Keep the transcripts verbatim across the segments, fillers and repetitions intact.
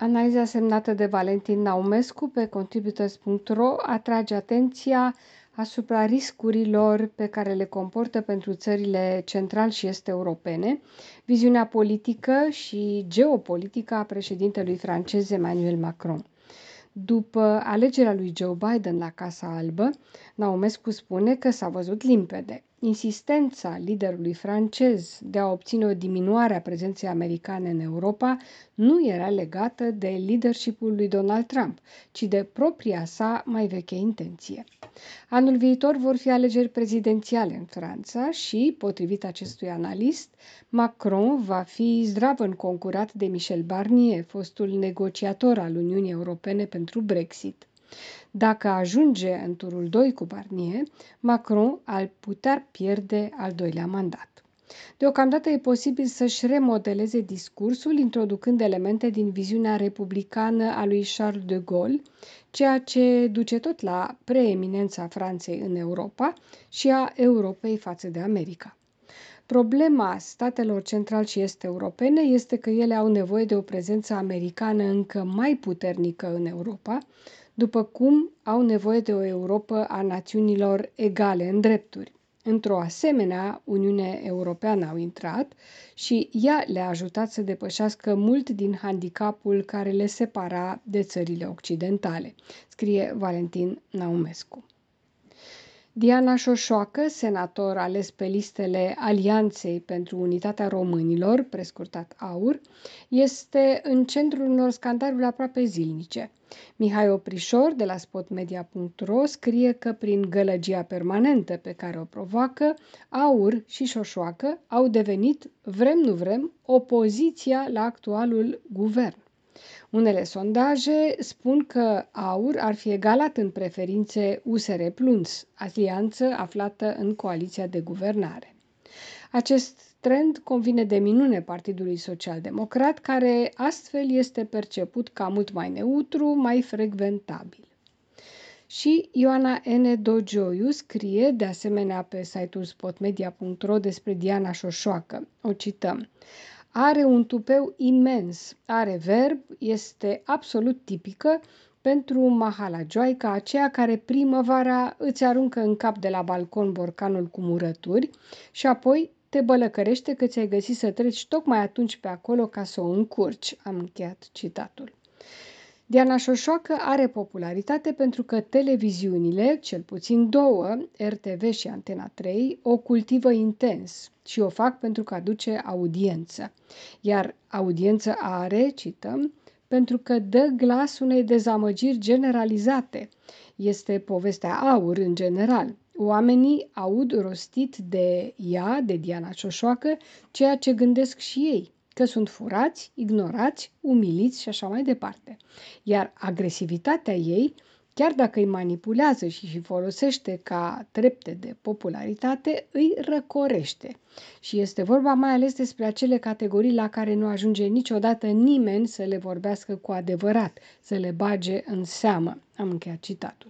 Analiza semnată de Valentin Naumescu pe contributors punct ro atrage atenția asupra riscurilor pe care le comportă pentru țările central și est europene viziunea politică și geopolitică a președintelui francez Emmanuel Macron. După alegerea lui Joe Biden la Casa Albă, Naumescu spune că s-a văzut limpede. Insistența liderului francez de a obține o diminuare a prezenței americane în Europa nu era legată de leadership-ul lui Donald Trump, ci de propria sa mai veche intenție. Anul viitor vor fi alegeri prezidențiale în Franța și, potrivit acestui analist, Macron va fi zdravăn concurat de Michel Barnier, fostul negociator al Uniunii Europene pentru Brexit. Dacă ajunge în turul doi cu Barnier, Macron ar putea pierde al doilea mandat. Deocamdată e posibil să-și remodeleze discursul, introducând elemente din viziunea republicană a lui Charles de Gaulle, ceea ce duce tot la preeminența Franței în Europa și a Europei față de America. Problema statelor central și est europene este că ele au nevoie de o prezență americană încă mai puternică în Europa, după cum au nevoie de o Europă a națiunilor egale în drepturi. Într-o asemenea Uniune Europeană au intrat și ea le-a ajutat să depășească mult din handicapul care le separa de țările occidentale, scrie Valentin Naumescu. Diana Șoșoacă, senator ales pe listele Alianței pentru Unitatea Românilor, prescurtat AUR, este în centrul unor scandaluri aproape zilnice. Mihai Oprișor, de la spotmedia punct ro, scrie că prin gălăgia permanentă pe care o provoacă, AUR și Șoșoacă au devenit, vrem nu vrem, opoziția la actualul guvern. Unele sondaje spun că AUR ar fi egalat în preferințe U S R Plus, alianță aflată în coaliția de guvernare. Acest trend convine de minune Partidului Social-Democrat, care astfel este perceput ca mult mai neutru, mai frecventabil. Și Ioana N. Dogioiu scrie, de asemenea pe site-ul spotmedia punct ro, despre Diana Șoșoacă. O cităm. Are un tupeu imens, are verb, este absolut tipică pentru mahalagioaica aceea care primăvara îți aruncă în cap de la balcon borcanul cu murături și apoi te bălăcărește că ți-ai găsit să treci tocmai atunci pe acolo ca să o încurci. Am încheiat citatul. Diana Șoșoacă are popularitate pentru că televiziunile, cel puțin două, R T V și Antena trei, o cultivă intens și o fac pentru că aduce audiență. Iar audiență are, cităm, pentru că dă glas unei dezamăgiri generalizate. Este povestea AUR în general. Oamenii aud rostit de ea, de Diana Șoșoacă, ceea ce gândesc și ei, că sunt furați, ignorați, umiliți și așa mai departe. Iar agresivitatea ei, chiar dacă îi manipulează și îi folosește ca trepte de popularitate, îi răcorește. Și este vorba mai ales despre acele categorii la care nu ajunge niciodată nimeni să le vorbească cu adevărat, să le bage în seamă. Am încheiat citatul.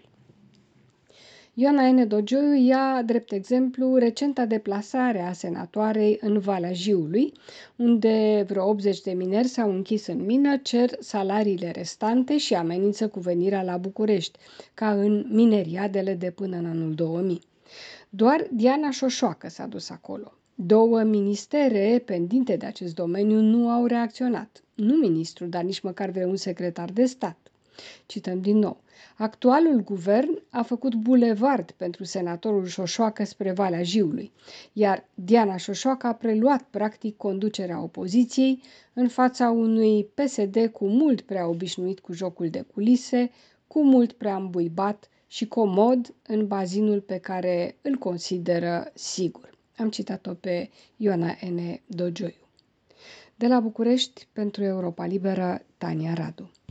Ioana N. Dogioiu ia, drept exemplu, recenta deplasare a senatoarei în Valea Jiului, unde vreo optzeci de mineri s-au închis în mină, cer salariile restante și amenință cu venirea la București, ca în mineriadele de până în anul două mii. Doar Diana Șoșoacă s-a dus acolo. Două ministere pendinte de acest domeniu nu au reacționat. Nu ministrul, dar nici măcar vreun secretar de stat. Cităm din nou. Actualul guvern a făcut bulevard pentru senatorul Șoșoacă spre Valea Jiului, iar Diana Șoșoacă a preluat practic conducerea opoziției în fața unui P S D cu mult prea obișnuit cu jocul de culise, cu mult prea îmbuibat și comod în bazinul pe care îl consideră sigur. Am citat-o pe Ioana N. Dogioiu. De la București, pentru Europa Liberă, Tania Radu.